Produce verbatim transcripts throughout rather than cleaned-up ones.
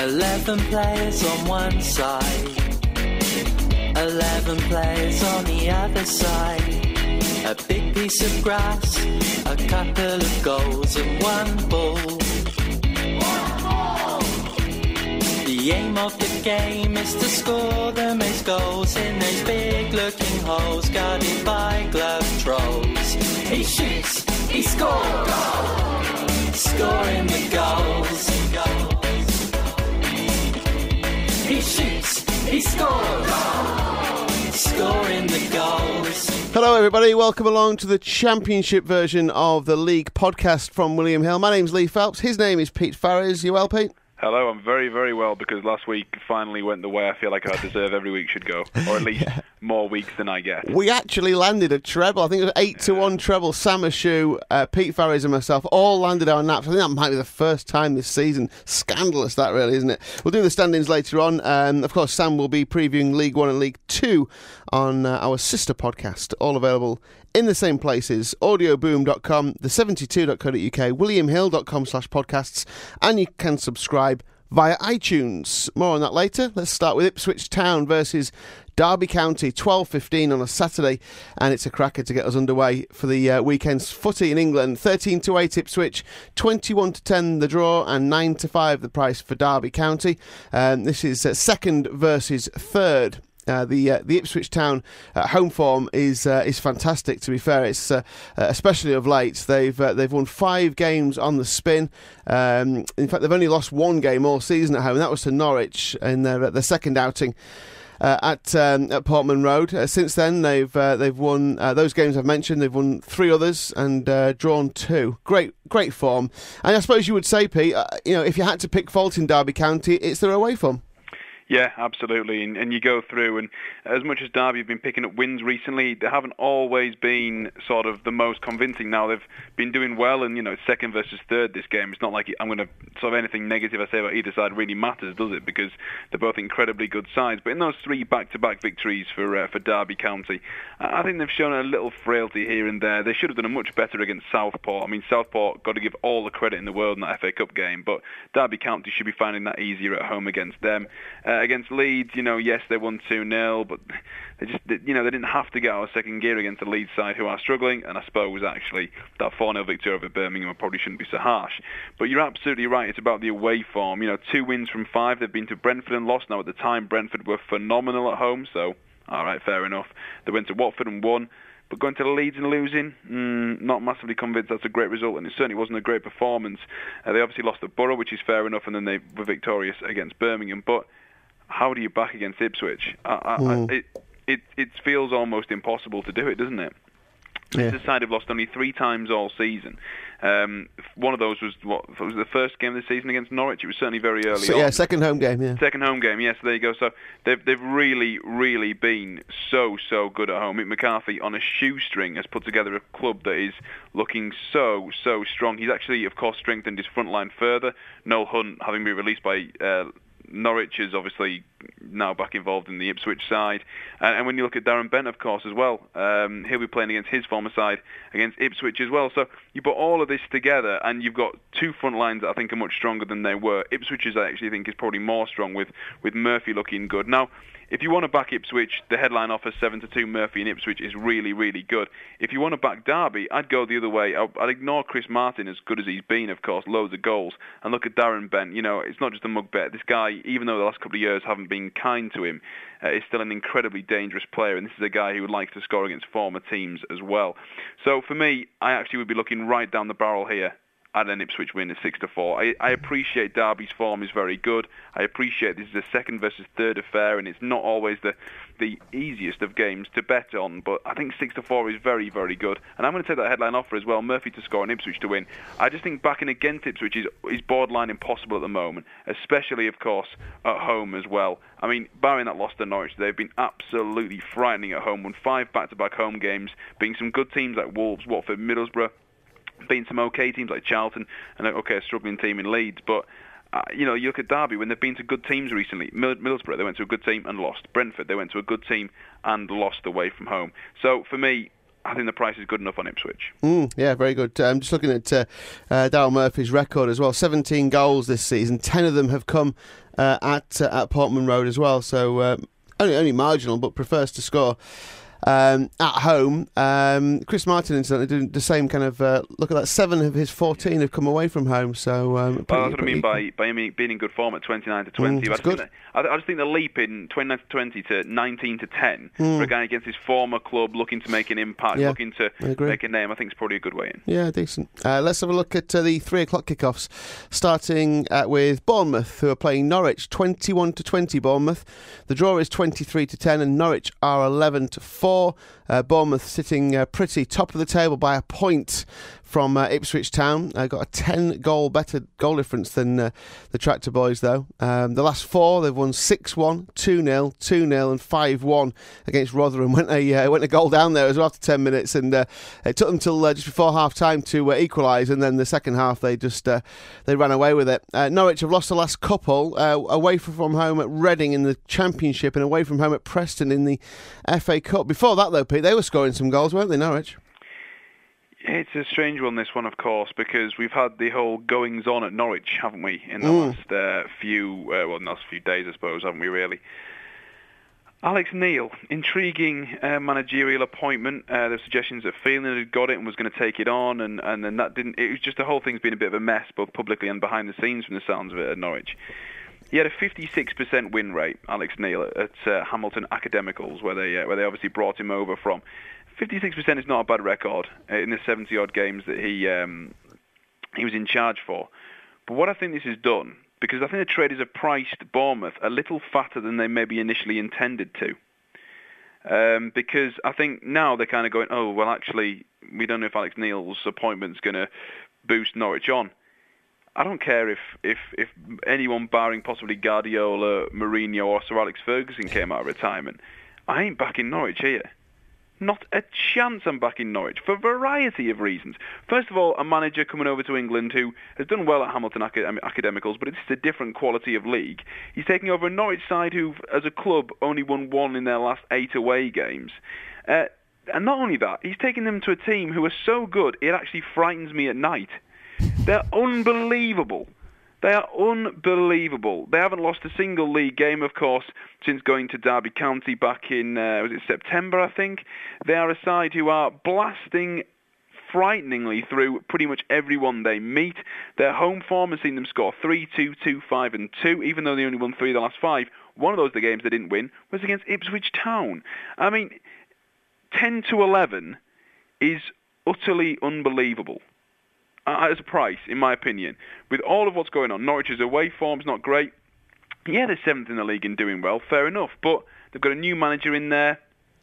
Eleven players on one side, eleven players on the other side. A big piece of grass, a couple of goals and one ball. One ball! The aim of the game is to score the most goals in those big looking holes guarded by glove trolls. He shoots, he scores, goal! Scoring the goals. He shoots, he scores, goal! Scoring the goals. Hello everybody, welcome along to the championship version of the League podcast from William Hill. My name's Lee Phelps, his name is Pete Farriers. You well, Pete? Hello, I'm very, very well because last week finally went the way I feel like I deserve every week should go, or at least yeah. more weeks than I get. We actually landed a treble. I think it was eight to one treble. Sam Ashew, uh, Pete Farriers and myself all landed our naps. I think that might be the first time this season. Scandalous that really, isn't it? We'll do the standings later on. Um, of course, Sam will be previewing League One and League Two on uh, our sister podcast, all available in the same places, audio boom dot com, the seventy-two dot co dot uk, william hill dot com slash podcasts, and you can subscribe via iTunes. More on that later. Let's start with Ipswich Town versus Derby County, twelve fifteen on a Saturday, and it's a cracker to get us underway for the uh, weekend's footy in England. thirteen to eight Ipswich, twenty-one to ten the draw, and nine to five the price for Derby County. Um, this is uh, second versus third. Uh, the uh, the Ipswich Town uh, home form is uh, is fantastic. To be fair, it's uh, uh, especially of late. They've uh, they've won five games on the spin. Um, in fact, they've only lost one game all season at home, and that was to Norwich in their their second outing uh, at um, at Portman Road. Uh, since then, they've uh, they've won uh, those games I've mentioned. They've won three others and uh, drawn two. Great great form. And I suppose you would say, Pete, uh, you know, if you had to pick fault in Derby County, it's their away form. Yeah, absolutely. And, and you go through, and as much as Derby have been picking up wins recently, they haven't always been sort of the most convincing. Now, they've been doing well, and, you know, second versus third this game. It's not like I'm going to sort of anything negative I say about either side really matters, does it? Because they're both incredibly good sides. But in those three back-to-back victories for uh, for Derby County, I think they've shown a little frailty here and there. They should have done a much better against Southport. I mean, Southport got to give all the credit in the world in that F A Cup game, but Derby County should be finding that easier at home against them. Uh, against Leeds, you know, yes, they won two nil, but they just, you know, they didn't have to get out of second gear against the Leeds side who are struggling, and I suppose actually that four nil victory over Birmingham probably shouldn't be so harsh. But you're absolutely right, it's about the away form. You know, two wins from five, they've been to Brentford and lost. Now, at the time, Brentford were phenomenal at home, so, all right, fair enough. They went to Watford and won. But going to Leeds and losing, mm, not massively convinced that's a great result, and it certainly wasn't a great performance. Uh, they obviously lost at Borough, which is fair enough, and then they were victorious against Birmingham. But how do you back against Ipswich? I, I, mm. I, it, it it feels almost impossible to do it, doesn't it? Yeah. This side have lost only three times all season. Um, one of those was what was the first game of the season against Norwich. It was certainly very early so, on. Yeah, second home game. Yeah, second home game. Yes, there you go. So they've they've really really been so so good at home. Mick McCarthy on a shoestring has put together a club that is looking so so strong. He's actually, of course, strengthened his front line further. Noel Hunt having been released by Uh, Norwich is obviously now back involved in the Ipswich side. And, and when you look at Darren Bent, of course, as well, um, he'll be playing against his former side, against Ipswich as well. So you put all of this together, and you've got two front lines that I think are much stronger than they were. Ipswich's, I actually think, is probably more strong, with, with Murphy looking good. Now, if you want to back Ipswich, the headline offer seven to two Murphy in Ipswich is really, really good. If you want to back Derby, I'd go the other way. I'd, I'd ignore Chris Martin, as good as he's been, of course, loads of goals, and look at Darren Bent. You know, it's not just a mug bet. This guy, even though the last couple of years haven't been kind to him, uh, is still an incredibly dangerous player, and this is a guy who would like to score against former teams as well. So for me, I actually would be looking right down the barrel here at an Ipswich win at six to four. I, I appreciate Derby's form is very good. I appreciate this is a second versus third affair, and it's not always the the easiest of games to bet on, but I think six to four is very, very good. And I'm going to take that headline offer as well, Murphy to score and Ipswich to win. I just think backing against Ipswich is, is borderline impossible at the moment, especially, of course, at home as well. I mean, barring that loss to Norwich, they've been absolutely frightening at home, won five back-to-back home games, being some good teams like Wolves, Watford, Middlesbrough, being some okay teams like Charlton, and okay, a struggling team in Leeds. But uh, you know, you look at Derby, when they've been to good teams recently. Middlesbrough, they went to a good team and lost. Brentford, they went to a good team and lost away from home. So for me, I think the price is good enough on Ipswich. Mm, yeah, very good. I'm um, just looking at uh, uh, Daryl Murphy's record as well. seventeen goals this season. ten of them have come uh, at uh, at Portman Road as well. So uh, only only marginal, but prefers to score um, at home. Um, Chris Martin, incidentally, doing the same kind of uh, look at that. Seven of his fourteen have come away from home. So um, well, that's what I mean by by him being in good form at twenty-nine to twenty. Mm, I, just good. Think that, I, I just think the leap in twenty-nine to twenty to nineteen to ten Mm. for a guy against his former club, looking to make an impact, Yeah, looking to I agree. make a name, I think it's probably a good way in. Yeah, decent. Uh, let's have a look at uh, the three o'clock kickoffs, starting uh, with Bournemouth, who are playing Norwich, twenty-one to twenty. Bournemouth. The draw is twenty-three to ten, and Norwich are eleven to four. Uh, Bournemouth sitting uh, pretty top of the table by a point from uh, Ipswich Town. Uh, got a ten goal better goal difference than uh, the Tractor Boys, though. Um, the last four, they've won six one, two nil, two nil, and five one against Rotherham. Went a uh, went a goal down there as well after ten minutes, and uh, it took them till uh, just before half time to uh, equalise, and then the second half they just uh, they ran away with it. Uh, Norwich have lost the last couple, uh, away from home at Reading in the Championship and away from home at Preston in the F A Cup. Before that, though, Pete, they were scoring some goals, weren't they, Norwich? It's a strange one, this one, of course, because we've had the whole goings-on at Norwich, haven't we, in the Mm. last uh, few, uh, well, not a few days, I suppose, haven't we, really? Alex Neil, intriguing uh, managerial appointment. Uh, there were suggestions that Phelan had got it and was going to take it on, and, and then that didn't. It was just the whole thing's been a bit of a mess, both publicly and behind the scenes, from the sounds of it at Norwich. He had a fifty-six percent win rate, Alex Neil, at uh, Hamilton Academicals, where they uh, where they obviously brought him over from. fifty-six percent is not a bad record uh, in the seventy-odd games that he um, he was in charge for. But what I think this has done, because I think the traders have priced Bournemouth a little fatter than they maybe initially intended to. Um, because I think now they're kind of going, oh, well, actually, we don't know if Alex Neil's appointment's going to boost Norwich on. I don't care if, if, if anyone barring possibly Guardiola, Mourinho or Sir Alex Ferguson came out of retirement. I ain't backing Norwich here. Not a chance I'm backing Norwich, for a variety of reasons. First of all, a manager coming over to England who has done well at Hamilton Acad- Academicals, but it's a different quality of league. He's taking over a Norwich side who've, as a club, only won one in their last eight away games. Uh, and not only that, he's taking them to a team who are so good, it actually frightens me at night. They're unbelievable. They are unbelievable. They haven't lost a single league game, of course, since going to Derby County back in, uh, was it September, I think? They are a side who are blasting frighteningly through pretty much everyone they meet. Their home form has seen them score three two, two five and two, even though they only won three of the last five. One of those, the games they didn't win, was against Ipswich Town. I mean, ten to eleven is utterly unbelievable. Uh, as a price, in my opinion, with all of what's going on. Norwich's away form's not great. Yeah, they're seventh in the league and doing well, fair enough, but they've got a new manager in there.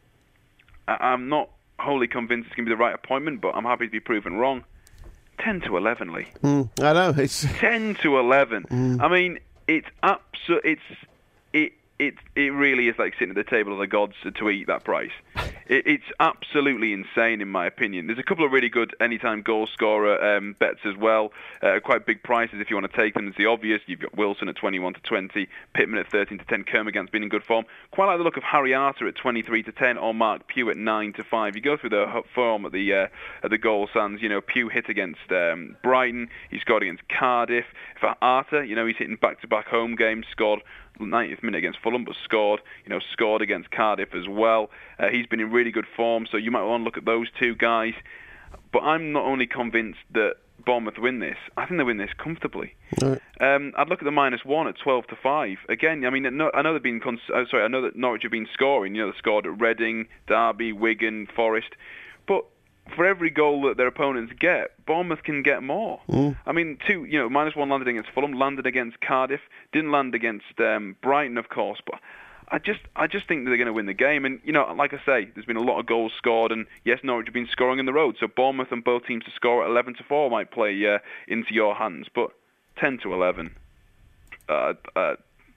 I- I'm not wholly convinced it's going to be the right appointment, but I'm happy to be proven wrong. ten to eleven, Lee. Mm, I know. It's ten to eleven. Mm. I mean, it's abso- It's it it it really is like sitting at the table of the gods to eat that price. It, it's absolutely insane, in my opinion. There's a couple of really good anytime goal scorer um, bets as well. Uh, quite big prices if you want to take them. It's the obvious. You've got Wilson at twenty-one to twenty, Pittman at thirteen to ten, Kermagant's been in good form. Quite like the look of Harry Arter at twenty-three to ten, or Mark Pugh at nine to five. You go through the form at the uh, at the goal stands. You know, Pugh hit against um, Brighton. He scored against Cardiff. For Arter, you know, he's hitting back-to-back home games. Scored ninetieth minute against Fulham, but scored, you know, scored against Cardiff as well. Uh, he's been in really good form, so you might want to look at those two guys. But I'm not only convinced that Bournemouth win this, I think they win this comfortably. Right. Um, I'd look at the minus one at twelve to five. Again, I mean, I know, I know they've been, cons- uh, sorry, I know that Norwich have been scoring. You know, they scored at Reading, Derby, Wigan, Forest, but for every goal that their opponents get, Bournemouth can get more. Mm. I mean, two, you know, minus one landed against Fulham, landed against Cardiff, didn't land against um, Brighton, of course, but I just, I just think that they're going to win the game. And you know, like I say, there's been a lot of goals scored, and yes, Norwich have been scoring in the road, so Bournemouth and both teams to score at eleven to four might play uh, into your hands, but ten to eleven, uh, uh,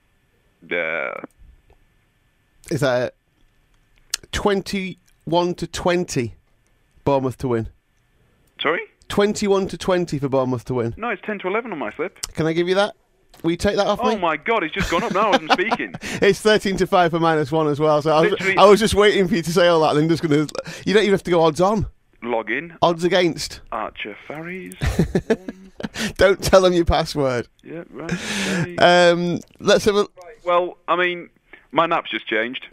yeah. Is that twenty-one to twenty? Bournemouth to win. Sorry? twenty-one to twenty for Bournemouth to win. No, it's ten to eleven on my slip. Can I give you that? Will you take that off Oh me? my God, it's just gone up now as I'm speaking. It's thirteen to five for minus one as well. So I was, Literally- I was just waiting for you to say all that. And then just going to. You don't even have to go odds on. Log in. Odds against. Archer Farries. Don't tell them your password. Yeah, right. Okay. Um, let's have a. Well, I mean, my nap's just changed.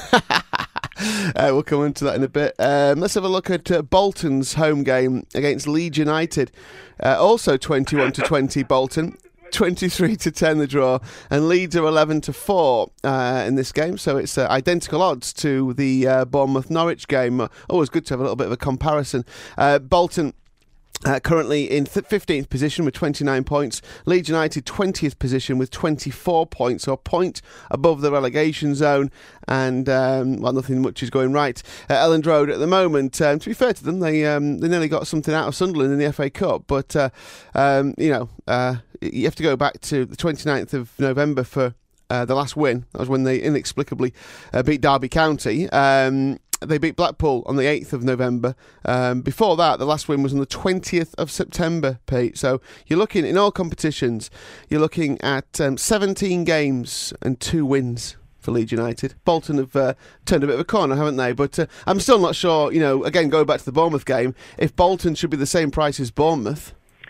Uh, we'll come into that in a bit. Um, let's have a look at uh, Bolton's home game against Leeds United. Uh, also twenty-one to twenty Bolton. twenty-three to ten the draw, and Leeds are eleven to four uh, in this game, so it's uh, identical odds to the uh, Bournemouth-Norwich game. Uh, always good to have a little bit of a comparison. Uh, Bolton Uh, currently in th- fifteenth position with twenty-nine points. Leeds United twentieth position with twenty-four points, so a point above the relegation zone, and um, well, nothing much is going right at Elland Road at the moment. Um, to be fair to them, they um, they nearly got something out of Sunderland in the F A Cup, but uh, um, you know uh, you have to go back to the twenty-ninth of November for uh, the last win. That was when they inexplicably uh, beat Derby County. Um, They beat Blackpool on the eighth of November. Um, before that, the last win was on the twentieth of September, Pete. So you're looking, in all competitions, you're looking at um, seventeen games and two wins for Leeds United. Bolton have uh, turned a bit of a corner, haven't they? But uh, I'm still not sure, you know, again, going back to the Bournemouth game, if Bolton should be the same price as Bournemouth.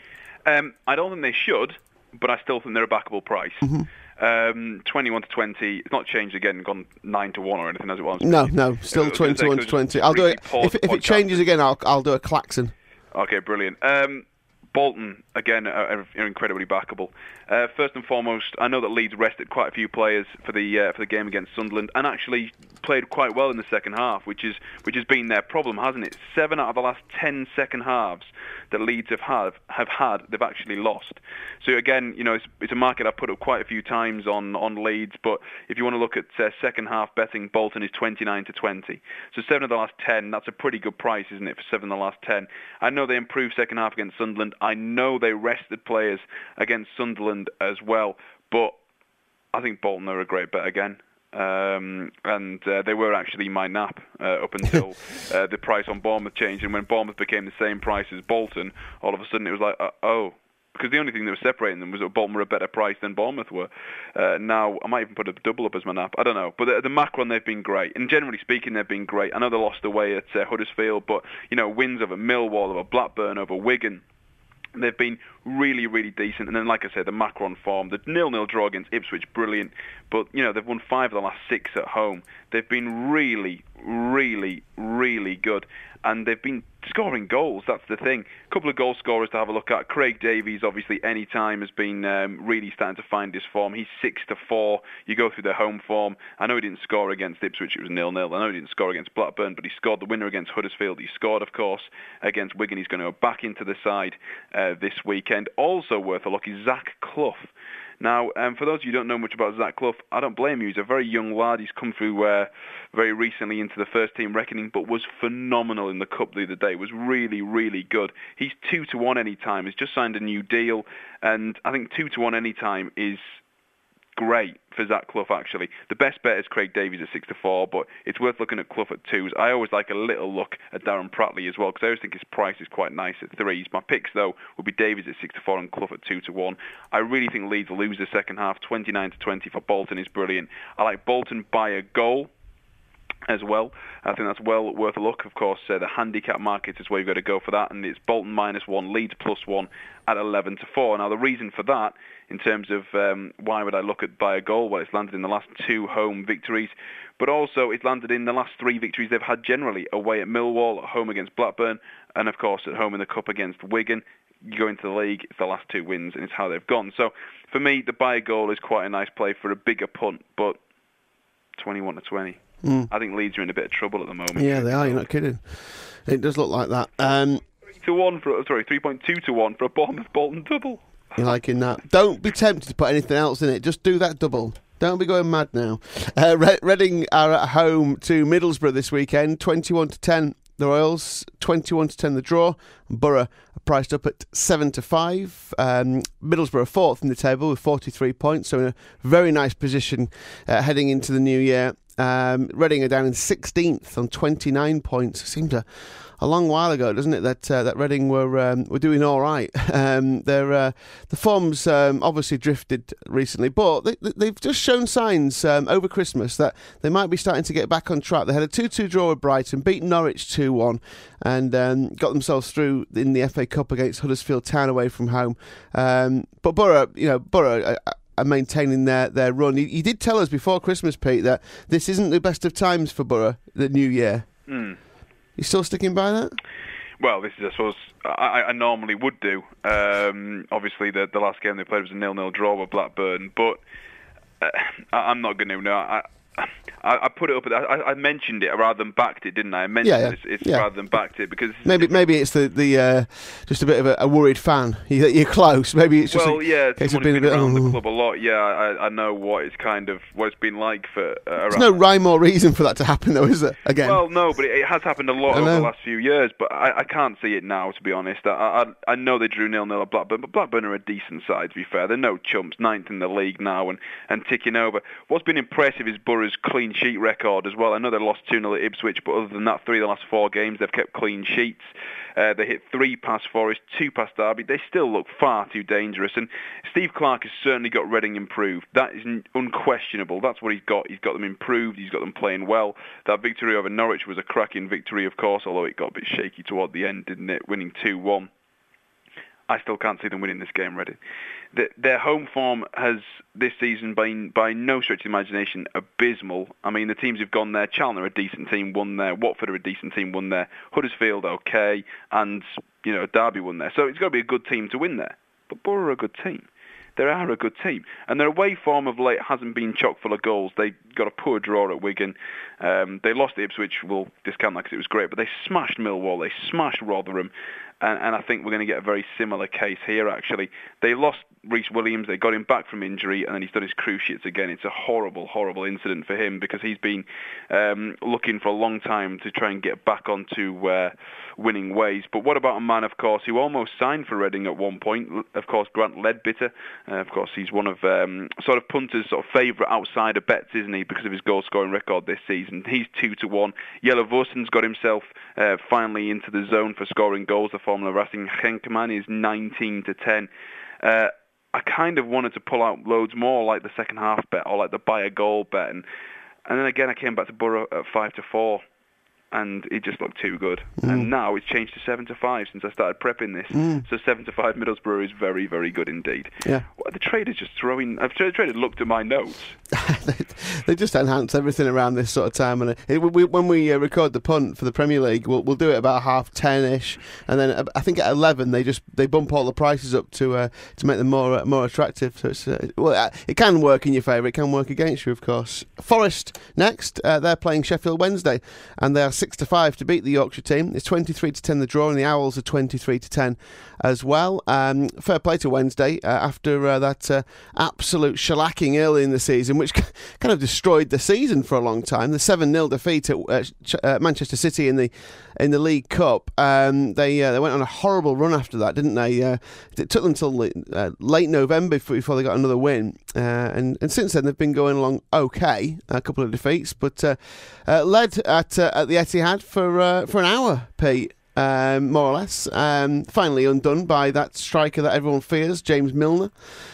Um, I don't think they should, but I still think they're a backable price. Mm-hmm. Um, twenty-one to twenty. It's not changed again, gone nine to one or anything as it was. No, no, still twenty-one to twenty. I'll do it. If, if it changes again, I'll I'll do a klaxon. Okay, brilliant. Um, Bolton, again, are, are incredibly backable. Uh, first and foremost, I know that Leeds rested quite a few players for the uh, for the game against Sunderland, and actually played quite well in the second half, which is which has been their problem, hasn't it? Seven out of the last ten second halves that Leeds have had have had, they've actually lost. So again, you know, it's, it's a market I've put up quite a few times on on Leeds, but if you want to look at uh, second half betting, Bolton is twenty-nine to twenty. So seven of the last ten, that's a pretty good price, isn't it, for seven of the last ten? I know they improved second half against Sunderland. I know they rested players against Sunderland as well, but I think Bolton are a great bet again. Um, and uh, they were actually my nap uh, up until uh, the price on Bournemouth changed, and when Bournemouth became the same price as Bolton, all of a sudden it was like, uh, oh, because the only thing that was separating them was that Bolton were a better price than Bournemouth were. Uh, now, I might even put a double up as my nap. I don't know. But the, the Macron, they've been great. And generally speaking, they've been great. I know they lost away at uh, Huddersfield, but, you know, wins over Millwall, over Blackburn, over Wigan. They've been really, really decent. And then, like I said, the Macron form, the nil-nil draw against Ipswich, brilliant. But, you know, they've won five of the last six at home. They've been really, really, really good. And they've been scoring goals, that's the thing. A couple of goal scorers to have a look at. Craig Davies, obviously, any time has been um, really starting to find his form. He's six to four. You go through their home form. I know he didn't score against Ipswich, it was nil-nil. I know he didn't score against Blackburn, but he scored the winner against Huddersfield. He scored, of course, against Wigan. He's going to go back into the side uh, this weekend. Also worth a look is Zach Clough. Now, um, for those of you who don't know much about Zach Clough, I don't blame you. He's a very young lad. He's come through uh, very recently into the first team reckoning, but was phenomenal in the Cup the other day. Was really, really good. He's two to one any time. He's just signed a new deal, and I think two to one any time is great for Zach Clough, actually. The best bet is Craig Davies at six to four, but it's worth looking at Clough at twos. I always like a little look at Darren Pratley as well, because I always think his price is quite nice at threes. My picks, though, would be Davies at six to four and Clough at two to one. I really think Leeds will lose the second half. twenty-nine to twenty for Bolton is brilliant. I like Bolton by a goal as well. I think that's well worth a look. Of course, uh, the handicap market is where you've got to go for that, and it's Bolton minus one, Leeds plus one at eleven to four. Now, the reason for that, in terms of um, why would I look at by a goal, well, it's landed in the last two home victories, but also it's landed in the last three victories they've had generally, away at Millwall, at home against Blackburn, and of course at home in the Cup against Wigan. You go into the league, it's the last two wins, and it's how they've gone. So, for me, the by a goal is quite a nice play for a bigger punt, but twenty-one to twenty. Mm. I think Leeds are in a bit of trouble at the moment. Yeah, they are. You're not kidding. It does look like that. Um, three to one for sorry, three point two to one for a Bournemouth Bolton double. You're liking that? Don't be tempted to put anything else in it. Just do that double. Don't be going mad now. Uh, Red- Reading are at home to Middlesbrough this weekend. Twenty-one to ten. The Royals, twenty-one to ten the draw. Borough are priced up at seven to five. Um, Middlesbrough are fourth in the table with forty-three points, so in a very nice position uh, heading into the new year. Um, Reading are down in sixteenth on twenty-nine points. It seems a, a long while ago, doesn't it, that uh, that Reading were um, were doing all right. Um, they're, uh, the form's um, obviously drifted recently, but they, they've just shown signs um, over Christmas that they might be starting to get back on track. They had a two two draw with Brighton, beat Norwich two one, and um, got themselves through in the F A Cup against Huddersfield Town away from home. Um, but Borough, you know, Borough... Uh, are maintaining their, their run. You, you did tell us before Christmas, Pete, that this isn't the best of times for Borough, the new year. Mm. You still sticking by that? Well, this is, I suppose, I, I normally would do. Um, obviously, the the last game they played was a nil nil draw with Blackburn, but uh, I, I'm not going to. No, I, I, I put it up. I, I mentioned it rather than backed it, didn't I? I mentioned yeah, yeah. It's, it's yeah. rather than backed it because maybe maybe it's the the uh, just a bit of a, a worried fan. You, you're close. Maybe it's just well, a yeah. case Someone of being who's been a bit around oh. the club a lot. Yeah, I, I know what it's kind of what it's been like for. Uh, There's no rhyme or reason for that to happen, though, is there? Again. Well, no, but it, it has happened a lot over the last few years. But I, I can't see it now, to be honest. I I, I know they drew nil nil at Blackburn, but Blackburn are a decent side. To be fair, they're no chumps. Ninth in the league now and and ticking over. What's been impressive is Borough's clean sheet record as well. I know they lost two nil at Ipswich, but other than that, three of the last four games, they've kept clean sheets. Uh, they hit three past Forest, two past Derby. They still look far too dangerous. And Steve Clarke has certainly got Reading improved. That is unquestionable. That's what he's got. He's got them improved. He's got them playing well. That victory over Norwich was a cracking victory, of course, although it got a bit shaky toward the end, didn't it? Winning two one. I still can't see them winning this game, Reading. The, their home form has this season been, by no stretch of the imagination, abysmal. I mean, the teams who've gone there, Cheltenham are a decent team, won there. Watford are a decent team, won there. Huddersfield, okay. And, you know, Derby won there. So it's got to be a good team to win there. But Borough are a good team. They are a good team. And their away form of late hasn't been chock full of goals. They got a poor draw at Wigan. Um, they lost to Ipswich. We'll discount that because it was great. But they smashed Millwall. They smashed Rotherham. And, and I think we're going to get a very similar case here, actually. They lost Rhys Williams. They got him back from injury, and then he's done his cruciates again. It's a horrible, horrible incident for him because he's been um, looking for a long time to try and get back onto uh, winning ways. But what about a man, of course, who almost signed for Reading at one point? Of course, Grant Leadbitter. Uh, of course, he's one of um, sort of punters' sort of favourite outsider bets, isn't he, because of his goal-scoring record this season. He's two to one. Jelle Vorsen's got himself uh, finally into the zone for scoring goals. The Formula Racing Henkemann is nineteen to ten. Uh, I kind of wanted to pull out loads more, like the second half bet or like the buy a goal bet, and, and then again I came back to Borough at five to four, and it just looked too good. Mm. And now it's changed to seven to five since I started prepping this. Mm. So seven to five Middlesbrough is very, very good indeed. Yeah. Well, the traders just throwing. I've the trader looked at my notes. they, they just enhance everything around this sort of time, and it, it, we, when we uh, record the punt for the Premier League, we'll, we'll do it about half ten-ish, and then uh, I think at eleven they just they bump all the prices up to uh, to make them more uh, more attractive. So it's uh, well, uh, it can work in your favour, it can work against you, of course. Forest next, uh, they're playing Sheffield Wednesday, and they are six to five to beat the Yorkshire team. It's twenty-three to ten the draw, and the Owls are twenty-three to ten as well. Um, fair play to Wednesday uh, after uh, that uh, absolute shellacking early in the season, which kind of destroyed the season for a long time. The seven nil defeat at uh, Ch- uh, Manchester City in the in the League Cup. Um, they uh, they went on a horrible run after that, didn't they? Uh, it took them until late, uh, late November before they got another win, uh, and and since then they've been going along okay. A couple of defeats, but uh, uh, led at uh, at the Etihad for uh, for an hour, Pete. Um, more or less, um, finally undone by that striker that everyone fears, James Milner.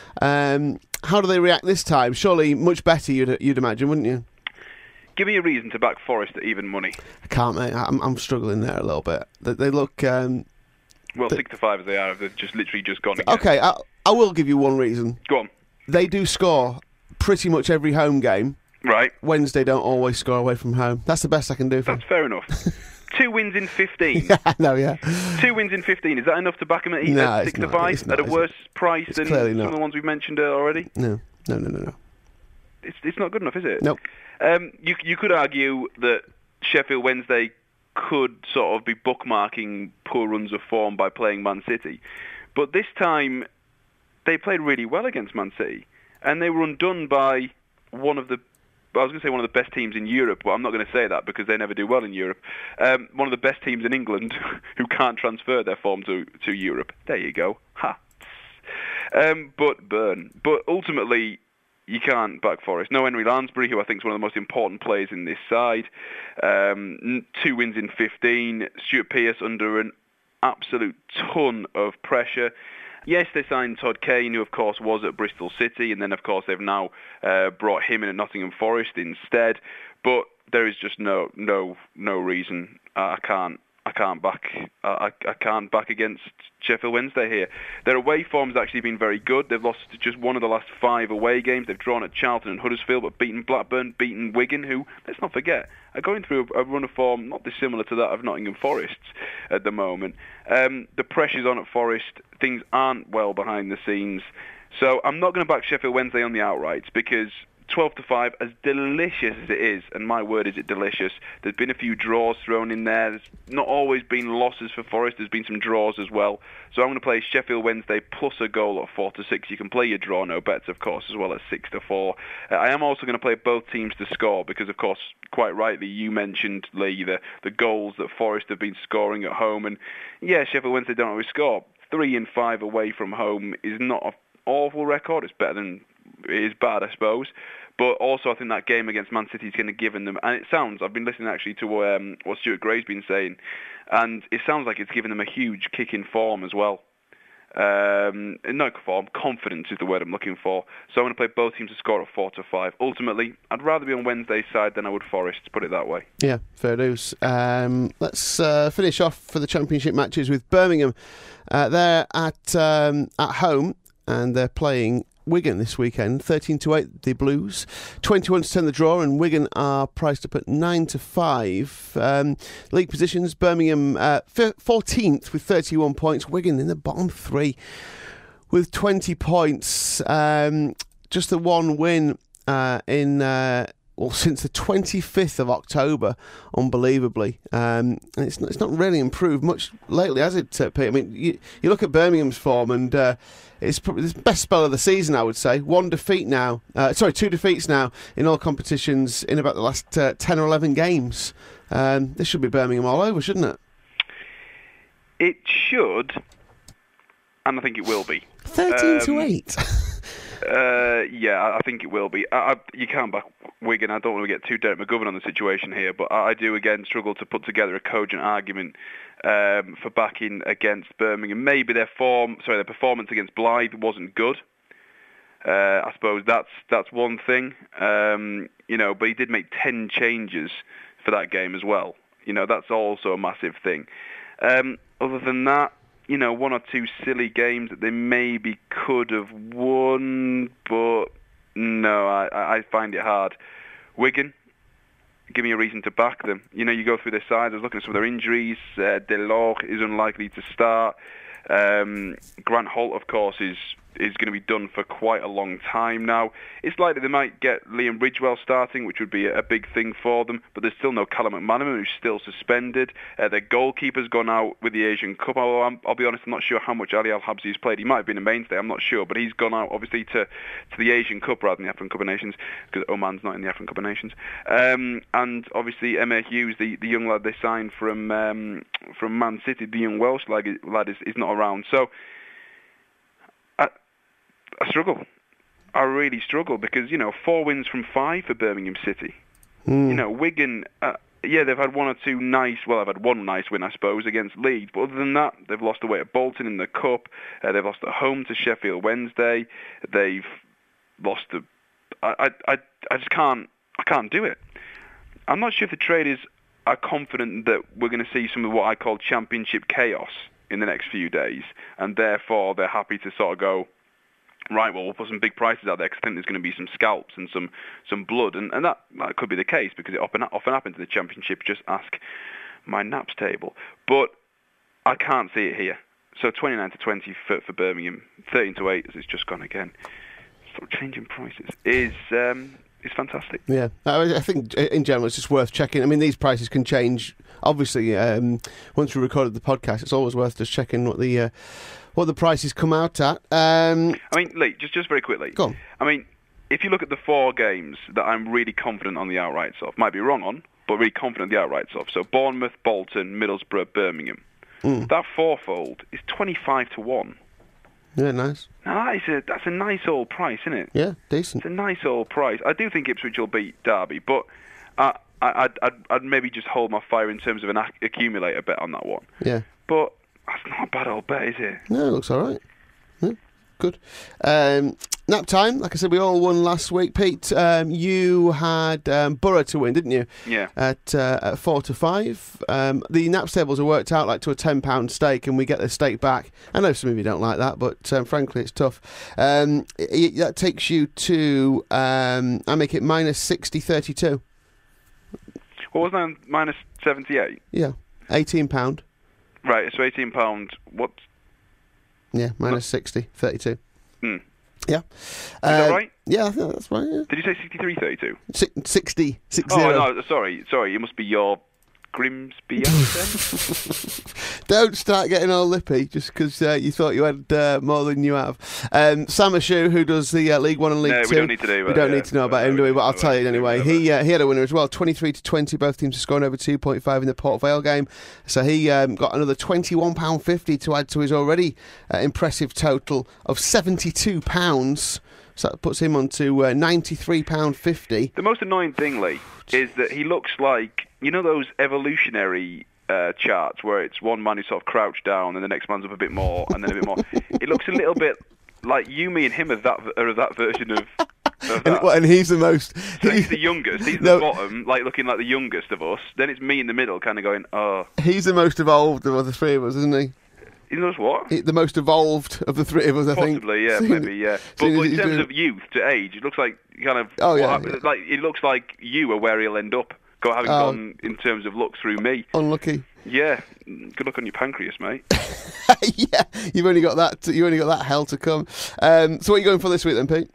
Um, how do they react this time? Surely much better, you'd you'd imagine, wouldn't you? Give me a reason to back Forest at even money. I can't, mate. I'm, I'm struggling there a little bit. They, they look um, well they, six to five as they are. They've just literally just gone again. Okay, I, I will give you one reason. Go on. They do score pretty much every home game. Right. Wednesday don't always score away from home. That's the best I can do for That's them. Fair enough. Two wins in fifteen. Yeah, no, yeah. Two wins in fifteen. Is that enough to back them at, no, at six to five at a worse price it's than some not. of the ones we've mentioned already? No, no, no, no, no. It's it's not good enough, is it? Nope. Um, you you could argue that Sheffield Wednesday could sort of be bookmarking poor runs of form by playing Man City, but this time they played really well against Man City, and they were undone by one of the. I was going to say one of the best teams in Europe, but I'm not going to say that because they never do well in Europe. Um, one of the best teams in England who can't transfer their form to, to Europe. There you go. Ha. Um, but Burn. But ultimately, You can't back Forest. No Henry Lansbury, who I think is one of the most important players in this side. Um, two wins in fifteen. Stuart Pearce under an absolute ton of pressure. Yes, they signed Todd Kane, who of course was at Bristol City, and then of course they've now uh, brought him in at Nottingham Forest instead. But there is just no no no reason I can't I can't back I, I can't back against Sheffield Wednesday here. Their away form's actually been very good. They've lost just one of the last five away games. They've drawn at Charlton and Huddersfield, but beaten Blackburn, beaten Wigan, who, let's not forget, are going through a, a run of form not dissimilar to that of Nottingham Forest at the moment. Um, the pressure's on at Forest. Things aren't well behind the scenes. So I'm not going to back Sheffield Wednesday on the outrights because twelve to five, as delicious as it is, and my word is it delicious, there's been a few draws thrown in there. There's not always been losses for Forest. There's been some draws as well. So I'm going to play Sheffield Wednesday plus a goal at four to six. You can play your draw no bets, of course, as well as six to four. Uh, I am also going to play both teams to score because, of course, quite rightly, you mentioned, Lee, the, the goals that Forest have been scoring at home. And yeah, Sheffield Wednesday don't always score. Three and five away from home is not an awful record. It's better than it is bad, I suppose. But also, I think that game against Man City is going to give them, and it sounds, I've been listening actually to um, what Stuart Gray's been saying, and it sounds like it's given them a huge kick in form as well. Um, not form, confidence is the word I'm looking for. So I'm going to play both teams to score at four to five. Ultimately, I'd rather be on Wednesday's side than I would Forest, put it that way. Yeah, fair dues. Um, let's uh, finish off for the Championship matches with Birmingham. Uh, they're at um, at home, and they're playing Wigan this weekend. Thirteen to eight the Blues, twenty-one to ten the draw, and Wigan are priced up at nine to five. Um, league positions: Birmingham uh, fourteenth with thirty-one points. Wigan in the bottom three with twenty points. Um, just the one win uh, in uh, well since the twenty-fifth of October, unbelievably. Um, and it's not, it's not really improved much lately, has it, uh, Pete? I mean, you, you look at Birmingham's form and. Uh, It's probably the best spell of the season, I would say. One defeat now. Uh, sorry, two defeats now in all competitions in about the last uh, ten or eleven games. Um, this should be Birmingham all over, shouldn't it? It should, and I think it will be. thirteen um, to eight. uh, yeah, I think it will be. I, I, you can't back Wigan. I don't want to get too Derek McGovern on the situation here, but I, I do, again, struggle to put together a cogent argument Um, for backing against Birmingham. Maybe their form, sorry, their performance against Blythe wasn't good. Uh, I suppose that's that's one thing. Um, you know, but he did make ten changes for that game as well. You know, that's also a massive thing. Um, other than that, you know, one or two silly games that they maybe could have won, but no, I, I find it hard. Wigan, give me a reason to back them. You know, you go through their sides. I was looking at some of their injuries. Uh, Delors is unlikely to start. Um, Grant Holt, of course, is is going to be done for quite a long time now. It's likely they might get Liam Ridgewell starting, which would be a big thing for them, but there's still no Callum McManaman, who's still suspended. Uh, their goalkeeper's gone out with the Asian Cup. Although I'm, I'll be honest, I'm not sure how much Ali Al-Habsi has played. He might have been a mainstay, I'm not sure, but he's gone out, obviously, to, to the Asian Cup rather than the African Cup of Nations, because Oman's not in the African Cup of Nations. Um, and obviously, Emma Hughes, the, the young lad they signed from um, from Man City, the young Welsh lad, lad is, is not around. So, I struggle. I really struggle because, you know, four wins from five for Birmingham City. Mm. You know, Wigan, uh, yeah, they've had one or two nice, well, they've had one nice win, I suppose, against Leeds. But other than that, they've lost away at Bolton in the Cup. Uh, they've lost at home to Sheffield Wednesday. They've lost to... I, I, I just can't, I can't do it. I'm not sure if the traders are confident that we're going to see some of what I call championship chaos in the next few days. And therefore, they're happy to sort of go... Right, well, we'll put some big prices out there because I think there's going to be some scalps and some, some blood. And, and that, that could be the case because it often, often happens in the Championship. Just ask my Naps table. But I can't see it here. So twenty-nine to twenty for, for Birmingham, thirteen to eight as it's just gone again. Sort of changing prices is... Um, It's fantastic. Yeah, I think in general it's just worth checking. I mean, these prices can change. Obviously, um, once we recorded the podcast, it's always worth just checking what the uh, what the prices come out at. Um, I mean, Lee, just just very quickly. Go on. I mean, if you look at the four games that I'm really confident on the outrights of, might be wrong on, but really confident on the outrights of. So Bournemouth, Bolton, Middlesbrough, Birmingham. Mm. That fourfold is twenty-five to one. Yeah, nice. Now that is a that's a nice old price, isn't it? Yeah, decent. It's a nice old price. I do think Ipswich will beat Derby, but I, I, I'd, I'd, I'd maybe just hold my fire in terms of an ac- accumulator bet on that one. Yeah. But that's not a bad old bet, is it? No, it looks all right. Yeah, good. Um, nap time. Like I said, we all won last week. Pete, um, you had um, Borough to win, didn't you? Yeah. At, uh, at four to five. Um, the naps tables are worked out like to a ten pound stake, and we get the stake back. I know some of you don't like that, but um, frankly, it's tough. Um, it, it, that takes you to. Um, I make it minus sixty thirty two. What was that? Minus seventy-eight. Yeah, eighteen pound. Right. So eighteen pound. What? Yeah, minus sixty thirty-two. Hmm. Yeah. Is uh, that right? Yeah, I think that's right. Yeah. Did you say sixty-three thirty-two? Si- sixty, six Oh, zero. no, sorry, sorry. It must be your Grimsby accent. Don't start getting all lippy just because uh, you thought you had uh, more than you have. Um, Sam Ashu, who does the uh, League One and League No, Two. we don't need to do We that, don't yeah. need to know about No, him, we do we? don't But I'll know tell about you him, anyway. do He uh, he had a winner as well, twenty-three to twenty. Both teams are scoring over two point five in the Port Vale game. So he um, got another twenty-one pound fifty to add to his already uh, impressive total of seventy-two pounds. So that puts him on to uh, ninety-three pounds fifty. The most annoying thing, Lee, is that he looks like, you know those evolutionary uh, charts where it's one man who's sort of crouched down and the next man's up a bit more and then a bit more. It looks a little bit like you, me and him are that, are that version of... of And, that. well, and he's the most... So he's the youngest. He's No. the bottom, like looking like the youngest of us. Then it's me in the middle, kind of going, oh... He's the most evolved of the three of us, isn't he? He knows what? He- The most evolved of the three of us, I think. Possibly, yeah, Seeing- maybe, yeah. But, seeing but as in he's terms doing- of youth to age, it looks like kind of... Oh, yeah, what- yeah. Like, it looks like you are where he'll end up, go, having Oh. gone in terms of look through me. Unlucky. Yeah, good luck on your pancreas, mate. Yeah, you've only got that. You only got that hell to come. Um, so, what are you going for this week, then, Pete?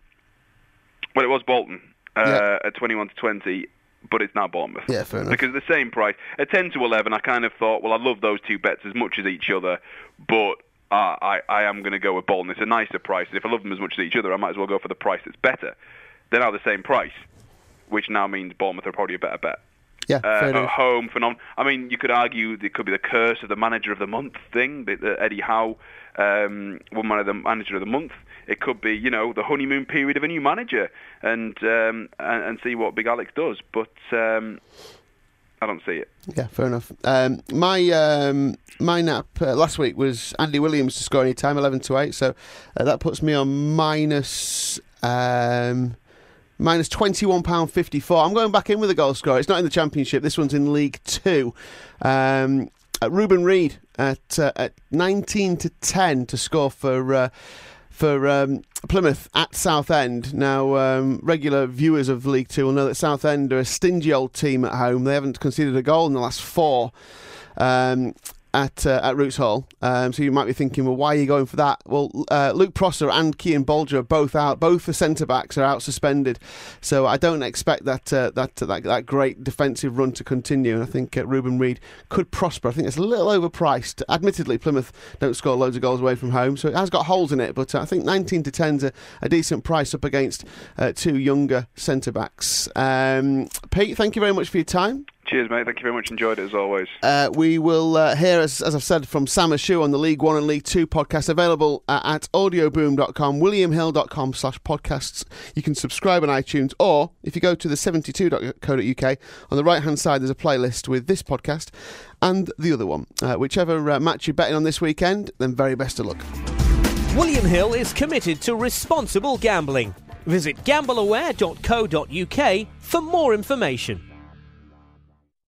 Well, it was Bolton uh, Yeah. at twenty-one to twenty, but it's now Bournemouth. Yeah, fair enough. Because the same price. At ten to eleven, I kind of thought, well, I love those two bets as much as each other, but uh, I, I am going to go with Bolton. It's a nicer price. If I love them as much as each other, I might as well go for the price that's better. They're now the same price, which now means Bournemouth are probably a better bet. Yeah, Uh, fair at enough. home, phenomenal. I mean, you could argue it could be the curse of the manager of the month thing, the, the Eddie Howe um, won man of the manager of the month. It could be, you know, the honeymoon period of a new manager, and um, and, and see what Big Alex does. But um, I don't see it. Yeah, fair enough. Um, my um, my nap uh, last week was Andy Williams to score any time, eleven to eight. So uh, that puts me on minus. Um, Minus twenty-one pounds fifty-four. I'm going back in with a goal scorer. It's not in the Championship. This one's in League Two. Um, uh, Ruben Reid at uh, at nineteen to ten to score for uh, for um, Plymouth at Southend. Now, um, regular viewers of League Two will know that Southend are a stingy old team at home. They haven't conceded a goal in the last four. Um, At, uh, at Roots Hall, um, so you might be thinking, well, why are you going for that? Well, uh, Luke Prosser and Kean Bolger are both out. Both the centre backs are out suspended, so I don't expect that uh, that, that that great defensive run to continue. And I think uh, Ruben Reid could prosper. I think it's a little overpriced. Admittedly, Plymouth don't score loads of goals away from home, so it has got holes in it. But uh, I think nineteen to ten is a, a decent price up against uh, two younger centre backs. Um, Pete, thank you very much for your time. Cheers, mate. Thank you very much. Enjoyed it as always. Uh, we will uh, hear, as, as I've said, from Sam Ashu on the League One and League Two podcast, available uh, at audioboom dot com, william hill dot com slash podcasts. You can subscribe on iTunes, or if you go to the seventy-two dot co dot uk, on the right-hand side there's a playlist with this podcast and the other one. Uh, whichever uh, match you're betting on this weekend, then very best of luck. William Hill is committed to responsible gambling. Visit gamble aware dot co dot uk for more information.